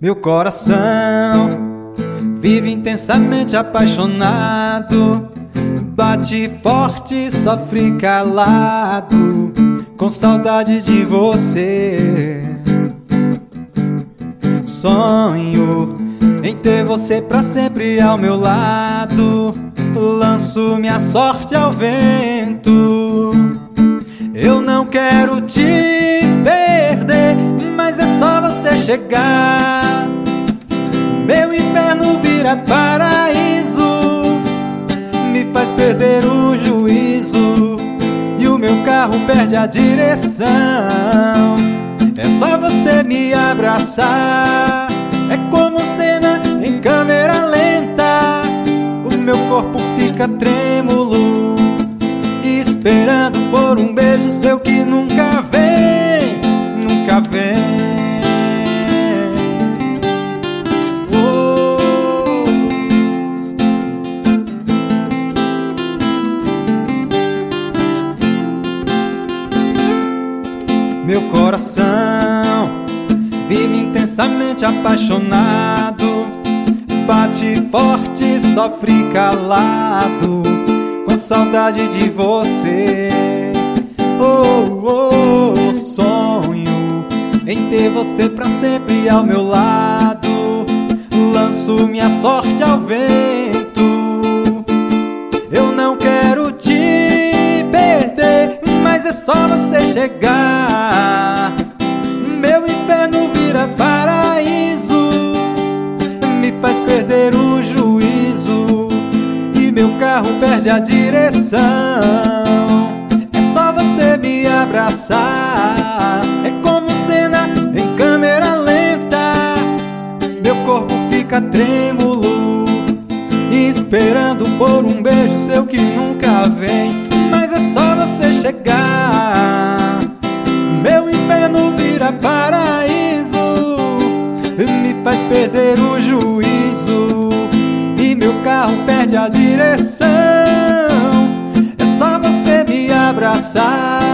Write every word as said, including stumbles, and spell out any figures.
Meu coração vive intensamente apaixonado, bate forte, sofre calado, com saudade de você. Sonho em ter você pra sempre ao meu lado, lanço minha sorte ao vento. Eu não quero te perder, mas é só você chegar. Meu inferno vira paraíso, me faz perder o juízo, e o meu carro perde a direção. É só você me abraçar, é como cena em câmera lenta. O meu corpo fica trêmulo, esperando por um beijo seu que nunca vem, nunca vem. Oh. Meu coração vive intensamente apaixonado, bate forte, sofre calado, com saudade de você. Oh, oh, sonho em ter você pra sempre ao meu lado, lanço minha sorte ao vento. Eu não quero te perder, mas é só você chegar. Meu inferno vira paraíso, me faz perder o juízo, e meu carro perde a direção. É só você me abraçar, é como cena em câmera lenta. Meu corpo fica trêmulo, esperando por um beijo seu que nunca vem. Mas é só você chegar. Meu inferno vira paraíso, me faz perder o juízo, e meu carro perde a direção. É só você me abraçar,